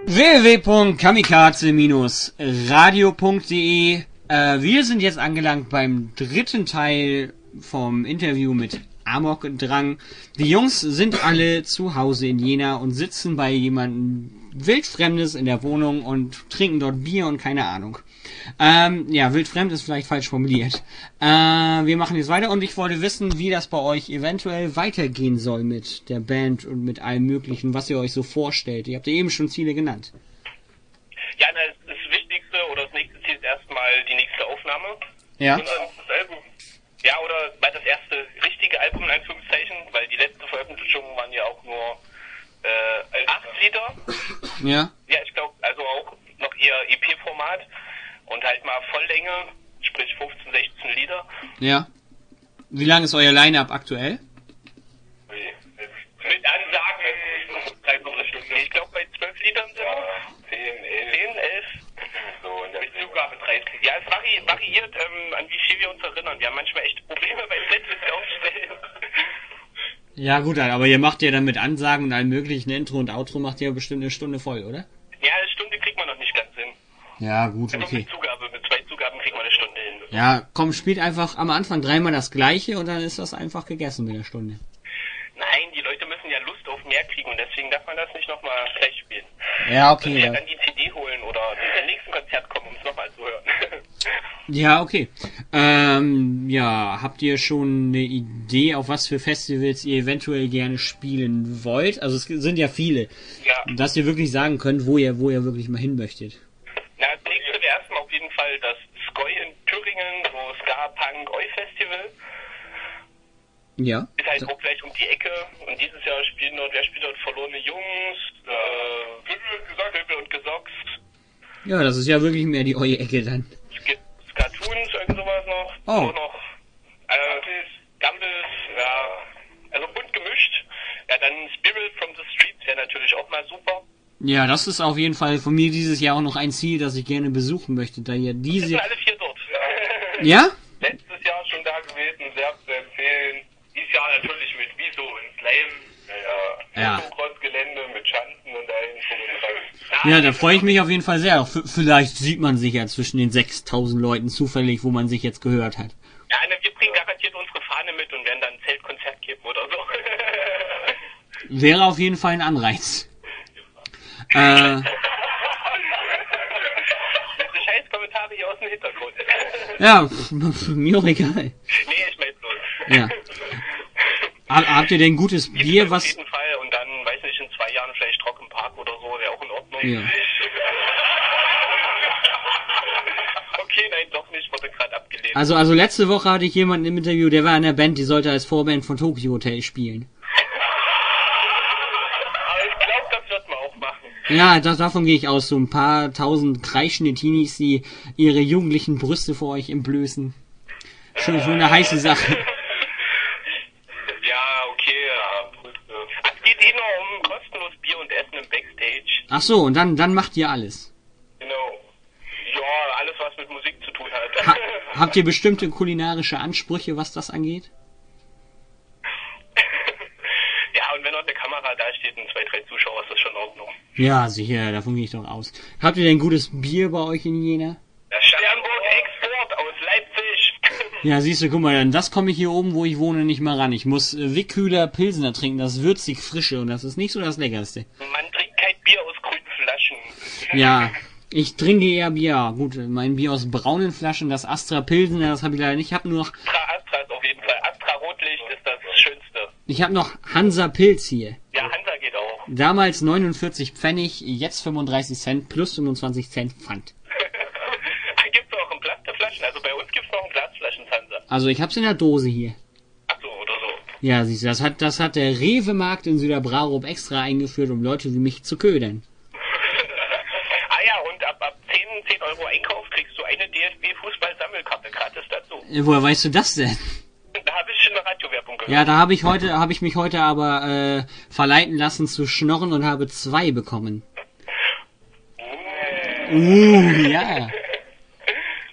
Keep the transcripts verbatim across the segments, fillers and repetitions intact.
w w w punkt kamikaze radio punkt de. äh, Wir sind jetzt angelangt beim dritten Teil vom Interview mit Amok Drang. Die Jungs sind alle zu Hause in Jena und sitzen bei jemandem Wildfremdes in der Wohnung und trinken dort Bier und keine Ahnung. Ähm, ja, wildfremd ist vielleicht falsch formuliert. Äh, wir machen jetzt weiter und ich wollte wissen, wie das bei euch eventuell weitergehen soll mit der Band und mit allem Möglichen, was ihr euch so vorstellt. Ihr habt ja eben schon Ziele genannt. Ja, das, das Wichtigste oder das nächste Ziel ist erstmal die nächste Aufnahme. Ja. Ja, oder mal das erste richtige Album in Anführungszeichen, weil die letzte Veröffentlichung waren ja auch nur äh, acht Lieder. Ja. Ja, ich glaube, also auch noch eher E P-Format und halt mal Volllänge, sprich fünfzehn, sechzehn Lieder. Ja. Wie lang ist euer Line-Up aktuell? Mit Ansagen, dreiviertel Stunde. Ich glaube, bei zwölf Liedern sind wir. zehn, elf. zehn, elf. So, und mit Zugabe dreißig. Ja, es vari variiert, ähm, an wie viel wir uns erinnern. Wir haben manchmal echt Probleme beim Setliste aufstellen. Ja gut, aber ihr macht ja dann mit Ansagen und allem möglichen Intro und Outro macht ihr ja bestimmt eine Stunde voll, oder? Ja, eine Stunde kriegt man noch nicht ganz hin. Ja, gut, also okay. Mit Zugabe, mit zwei Zugaben kriegt man eine Stunde hin. Ja, komm, spielt einfach am Anfang dreimal das Gleiche und dann ist das einfach gegessen mit der Stunde. Nein, die Leute müssen ja Lust auf mehr kriegen und deswegen darf man das nicht nochmal gleich spielen. Ja, okay. Ja, Ja. dann die C D holen oder zum nächsten Konzert kommen, um es nochmal zu hören. Ja, okay. Ähm, ja, habt ihr schon eine Idee, auf was für Festivals ihr eventuell gerne spielen wollt? Also es sind ja viele. Ja. Dass ihr wirklich sagen könnt, wo ihr, wo ihr wirklich mal hin möchtet. Na, das nächste wäre erstmal auf jeden Fall das Skoy in Thüringen, so Ska-Punk-Oi-Festival. Ja. Ist halt auch gleich um die Ecke und dieses Jahr spielen dort, wer spielt dort Verlorene Jungs, äh, Pöbel und Gesocks. Ja, das ist ja wirklich mehr die eure Ecke dann. Es gibt Cartoons, irgend sowas noch. Oh. So noch. Äh, Gumbles, ja. Also bunt gemischt. Ja, dann Spirit from the Streets wäre natürlich auch mal super. Ja, das ist auf jeden Fall von mir dieses Jahr auch noch ein Ziel, das ich gerne besuchen möchte, da ihr Wir diese... sind alle vier dort. Ja? Letztes Jahr schon da gewesen, sehr zu empfehlen. Dieses Jahr natürlich mit Wieso und Slam. Ja, Ja. Motocross-Gelände mit Schanzen und allem. Ja, da freue ich mich auf jeden Fall sehr. V- vielleicht sieht man sich ja zwischen den sechstausend Leuten zufällig, wo man sich jetzt gehört hat. Ja, ne, wir bringen garantiert unsere Fahne mit und werden dann ein Zeltkonzert geben oder so. Wäre auf jeden Fall ein Anreiz. äh, Diese scheiß Kommentare hier aus dem Hintergrund. ja, mir auch egal. Nee, ich mein bloß. Ja. Hab- Habt ihr denn gutes Bier, Auf was... jeden Fall und dann, weiß nicht, in zwei Jahren vielleicht Rock im Park oder so, wäre auch in Ordnung. Ja. Okay, nein, doch nicht, wurde gerade abgelehnt. Also, also letzte Woche hatte ich jemanden im Interview, der war in der Band, die sollte als Vorband von Tokyo Hotel spielen. Aber ich glaube, das wird man auch machen. Ja, das, davon gehe ich aus. So ein paar tausend kreischende Teenies, die ihre jugendlichen Brüste vor euch entblößen. Schon, schon eine heiße Sache. Ja, okay, ja. Es geht eh nur um kostenlos Bier und Essen im Backstage. Ach so, und dann, dann macht ihr alles. Genau. Ja, alles, was mit Musik zu tun hat. Ha habt ihr bestimmte kulinarische Ansprüche, was das angeht? Ja, und wenn noch eine Kamera da steht und zwei, drei Zuschauer, ist das schon in Ordnung. Ja, sicher, davon gehe ich doch aus. Habt ihr denn gutes Bier bei euch in Jena? Das Sternburg Export aus Leipzig. Ja, siehst du, guck mal, dann das komme ich hier oben, wo ich wohne, nicht mal ran. Ich muss äh, Wickhüler Pilsener trinken, das ist würzig frische und das ist nicht so das Leckerste. Man trinkt kein Bier aus grünen Flaschen. Ja, ich trinke eher Bier. Gut, mein Bier aus braunen Flaschen, das Astra Pilsener, das habe ich leider nicht. Ich habe nur noch, Astra, Astra ist auf jeden Fall. Astra Rotlicht ist das Schönste. ich habe noch Hansa Pilz hier. Ja, Hansa geht auch. Damals neunundvierzig Pfennig, jetzt fünfunddreißig Cent plus fünfundzwanzig Cent Pfand. Gibt's auch in Plastikflaschen? Also bei uns gibt's noch ein Glasflaschen Hansa. Also ich hab's in der Dose hier. Ach so, oder so. Ja, siehst du, das hat, das hat der Rewe-Markt in Süderbrarup extra eingeführt, um Leute wie mich zu ködern. Ah ja, und ab, ab zehn, zehn Euro Einkauf kriegst du eine D F B-Fußball-Sammelkarte gratis dazu. Äh, Woher weißt du das denn? Da habe ich schon eine Radiowerbung gehört. Ja, da habe ich heute, habe ich mich heute aber äh, verleiten lassen zu schnorren und habe zwei bekommen. Uh, ja.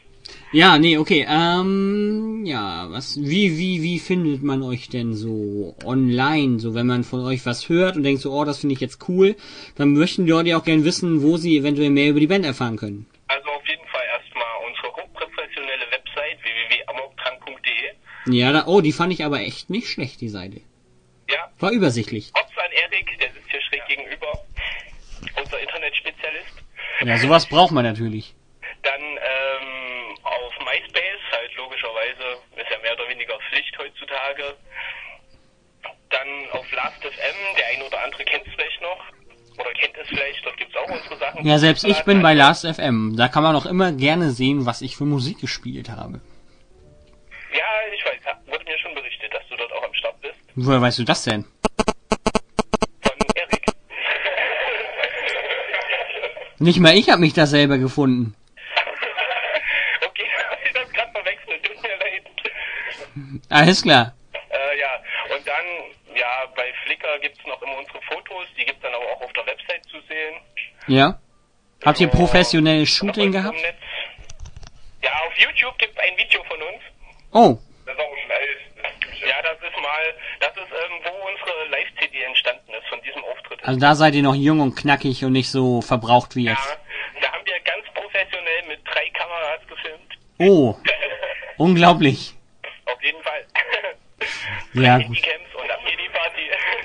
Ja, nee, okay. Ähm, ja, was, wie, wie, wie findet man euch denn so online? So, wenn man von euch was hört und denkt so, oh, das finde ich jetzt cool, dann möchten die Leute ja auch gerne wissen, wo sie eventuell mehr über die Band erfahren können. Also auf jeden Fall erstmal unsere hochprofessionelle Website w w w punkt amokdrang punkt d e. Ja, da, oh, die fand ich aber echt nicht schlecht, die Seite. Ja. War übersichtlich. Hops an Erik, der sitzt hier schräg gegenüber. Unser Internetspezialist. Ja, sowas braucht man natürlich. Dann ähm, auf MySpace, halt logischerweise, ist ja mehr oder weniger Pflicht heutzutage. Dann auf Last F M, der ein oder andere kennt es vielleicht noch. Oder kennt es vielleicht, dort gibt es auch unsere Sachen. Ja, selbst ich bin bei Last F M. Da kann man auch immer gerne sehen, was ich für Musik gespielt habe. Ja, ich weiß, wurde mir schon berichtet, dass du dort auch am Start bist. Woher weißt du das denn? Von Erik. Nicht mal ich habe mich da selber gefunden. Okay, ich das gerade verwechselt, tut mir leid. Alles klar. Äh, ja, und dann, ja, bei Flickr gibt's noch immer unsere Fotos, die gibt's dann aber auch auf der Website zu sehen. Ja? Habt ihr So, professionelles Shooting noch was gehabt? im Netz. Ja, auf YouTube gibt's ein Video von uns. Oh, Das ist auch schon alt. Ja, das ist mal, das ist, ähm, wo unsere Live-C D entstanden ist, von diesem Auftritt. also da seid ihr noch jung und knackig und nicht so verbraucht wie Ja, jetzt. da haben wir ganz professionell mit drei Kameras gefilmt. Oh, unglaublich. Auf jeden Fall. Ja, Die gut. Camps und ab hier die Party.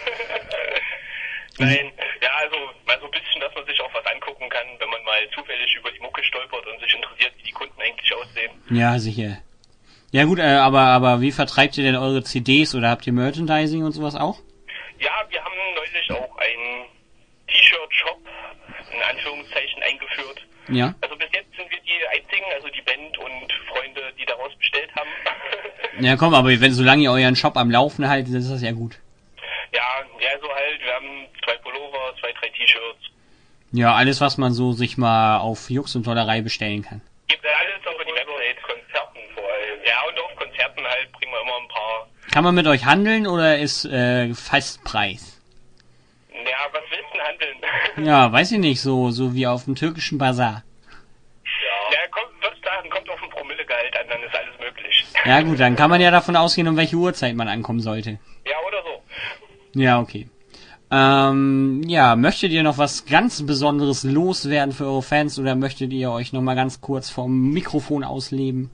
Nein, ja, also mal so ein bisschen, dass man sich auch was angucken kann, wenn man mal zufällig über die Mucke stolpert und sich interessiert, wie die Kunden eigentlich aussehen. Ja, sicher. Ja gut, äh, aber aber wie vertreibt ihr denn eure C Ds oder habt ihr Merchandising und sowas auch? Ja, wir haben neulich auch einen T-Shirt-Shop in Anführungszeichen eingeführt. Ja. Also bis jetzt sind wir die einzigen, also die Band und Freunde, die daraus bestellt haben. Ja komm, aber wenn solange ihr euren Shop am Laufen haltet, ist das ja gut. Ja, ja, so halt, wir haben zwei Pullover, zwei, drei T-Shirts. Ja, alles was man so sich mal auf Jux und Tollerei bestellen kann. Gibt alles auf die Website. Konzerten vor allem. Ja, und auf Konzerten halt bringen wir immer ein paar. Kann man mit euch handeln oder ist äh, Festpreis? Ja, was willst du denn handeln? Ja, weiß ich nicht, so so wie auf dem türkischen Bazar. Ja, ja kommt, sozusagen kommt auf ein Promillegehalt an, dann ist alles möglich. Ja gut, dann kann man ja davon ausgehen, um welche Uhrzeit man ankommen sollte. Ja, oder so. Ja, okay. Ähm, ja, möchtet ihr noch was ganz Besonderes loswerden für eure Fans oder möchtet ihr euch noch mal ganz kurz vom Mikrofon ausleben?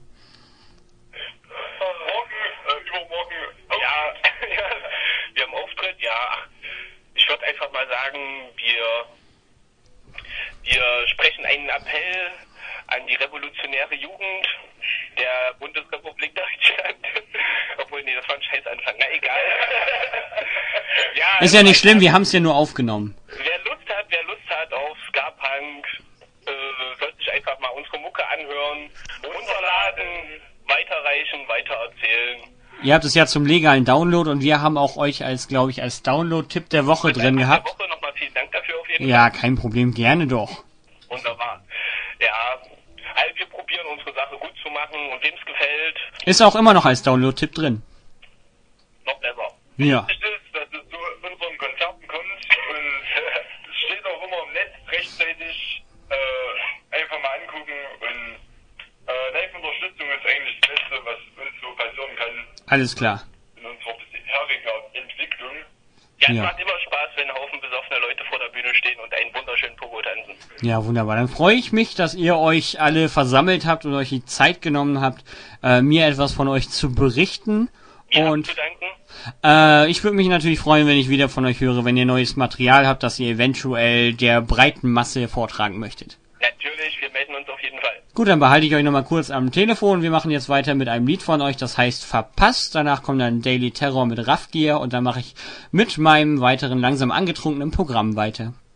Morgen, äh, übermorgen. Ja, ja, wir haben Auftritt, ja. Ich würde einfach mal sagen, wir, wir sprechen einen Appell an die revolutionäre Jugend der Bundesrepublik Deutschland. Obwohl, nee, das war ein Scheißanfang. Na, egal. Ja, Ist ja nicht schlimm, wir haben es ja nur aufgenommen. Wer Lust hat, wer Lust hat auf Ska-Punk, äh, sollte sich einfach mal unsere Mucke anhören, runterladen, weiterreichen, weitererzählen. Ihr habt es ja zum legalen Download und wir haben auch euch als, glaube ich, als Download-Tipp der Woche drin gehabt. Der Woche nochmal vielen Dank dafür auf jeden Ja, Fall. kein Problem, gerne doch. Wunderbar. Ja, also wir probieren unsere Sache gut zu machen und wem es gefällt, Ist auch immer noch als Download-Tipp drin. noch besser. Ja. Wichtig ist, dass es zu unseren Konzerten kommt und es steht auch immer im Netz rechtzeitig äh, einfach mal angucken und äh, Live-Unterstützung ist eigentlich das Beste, was uns so passieren kann Alles klar. in unserer bisherigen Entwicklung. Ja, es Ja. macht immer Spaß, wenn ein Haufen besoffene Leute vor der Bühne stehen und einen wunderschönen Pogo tanzen. Ja, wunderbar. Dann freue ich mich, dass ihr euch alle versammelt habt und euch die Zeit genommen habt, äh, mir etwas von euch zu berichten. Ihr habt Und zu danken. äh, ich würde mich natürlich freuen, wenn ich wieder von euch höre, wenn ihr neues Material habt, das ihr eventuell der breiten Masse vortragen möchtet. Natürlich, wir melden uns auf jeden Fall. Gut, dann behalte ich euch nochmal kurz am Telefon. Wir machen jetzt weiter mit einem Lied von euch, das heißt Verpasst. Danach kommt dann Daily Terror mit Raffgier und dann mache ich mit meinem weiteren langsam angetrunkenen Programm weiter.